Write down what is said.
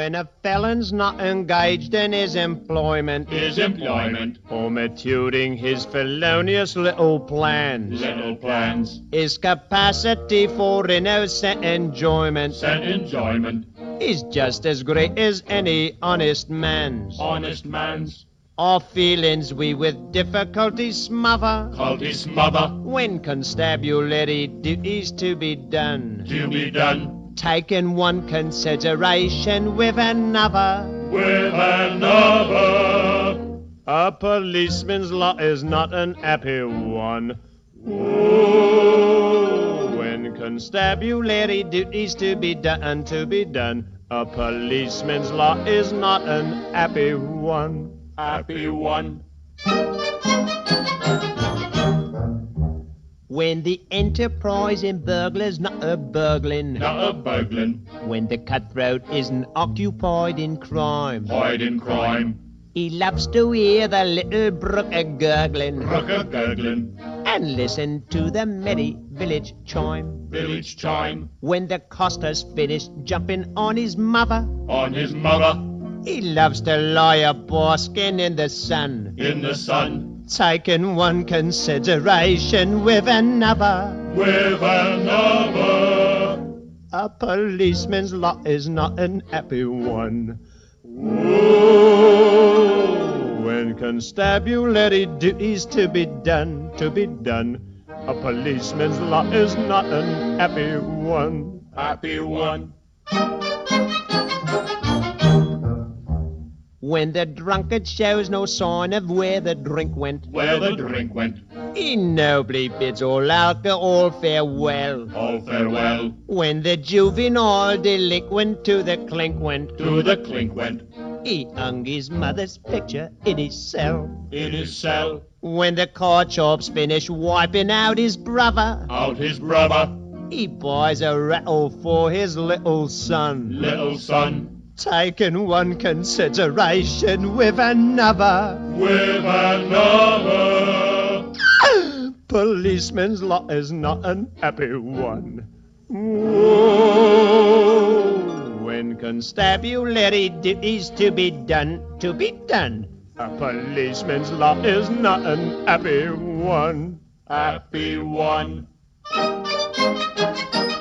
When a felon's not engaged in his employment, or maturing his felonious little plans, his capacity for innocent enjoyment, is just as great as any honest man's. Our feelings we with difficulty smother, when constabulary duties to be done, taking one consideration with another. A policeman's lot is not an happy one. When constabulary duties to be done, a policeman's lot is not an happy one. When the enterprising burglar's not a burgling, when the cutthroat isn't occupied in crime, he loves to hear the little brook a-gurgling, and listen to the merry village chime. When the coster's finished jumping on his mother, he loves to lie a-basking in the sun, taking one consideration with another. A policeman's lot is not an happy one. When constabulary duties to be done, a policeman's lot is not an happy one. When the drunkard shows no sign of where the drink went, he nobly bids all alcohol farewell. When the juvenile delinquent to the clink went, he hung his mother's picture in his cell. When the card sharp's finished wiping out his brother, he buys a rattle for his little son, taking one consideration with another. Policeman's lot is not an happy one. When constabulary duties to be done, a policeman's lot is not an happy one.